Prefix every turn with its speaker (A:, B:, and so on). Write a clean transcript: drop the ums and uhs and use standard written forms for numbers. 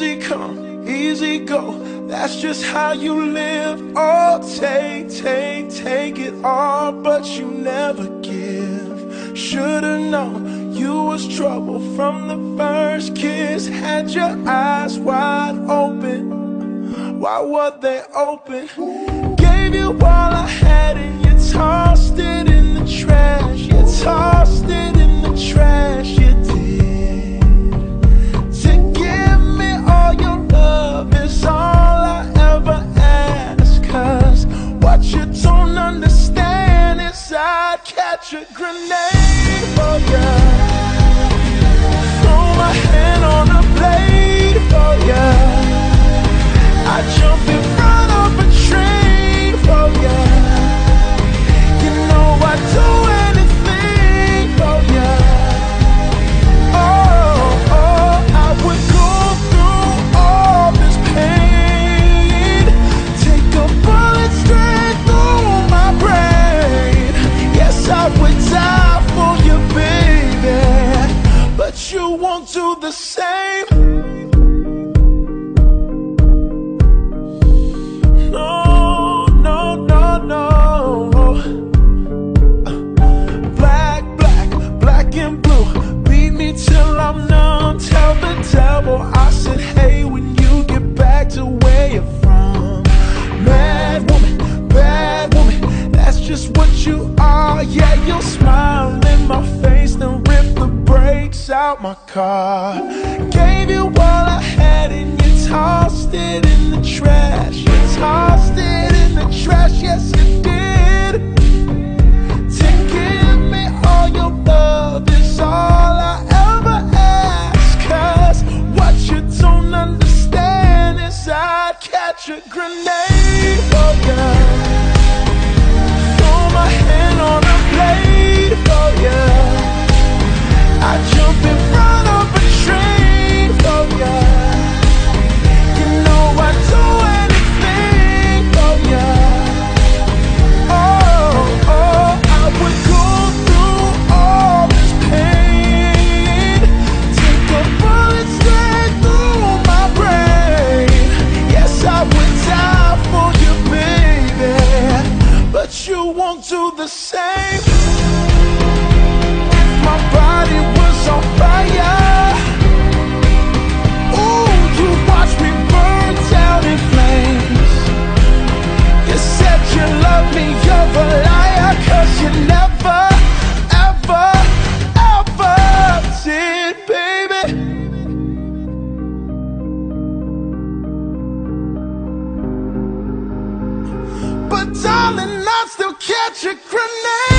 A: Easy come, easy go, that's just how you live. Oh, take it all, but you never give. Should've known you was trouble from the first kiss. Had your eyes wide open, why were they open? Gave you all I had and you tossed it in the trash. You tossed it in the trash, you did. To give me all your love is all I ever ask. Cause what you don't understand is I'd catch a grenade for ya. Throw my hand on a blade for ya. I'd jump in front of a train for ya. You know I'd do anything for ya. Oh, I would go through all this pain, take a bullet straight through my brain. Yes, I would die for you, baby, but you won't do the same. No, no, no, no. Black and blue, beat me till I'm numb. Tell the devil I said hey when you get back to where you're from. Mad woman, that's just what you are. Yeah, you'll smile in my face, then rip the brakes out my car. Gave you all I had and you tossed it in the trash. You tossed it in the trash, yes you did. To give me all your love is all I ever ask. Cause what you don't understand is I'd catch a grenade for ya. Throw my hand on a blade for ya. I jump in front of a train for ya. You know I'd do anything for ya. Oh, I would go through all this pain, take a bullet straight through my brain. Yes, I would die for you, baby, but you won't do the same. My body was on fire. Ooh, you watched me burn down in flames. You said you love me, you're a liar. Cause you never, ever, ever did, baby. But darling, I still catch a grenade.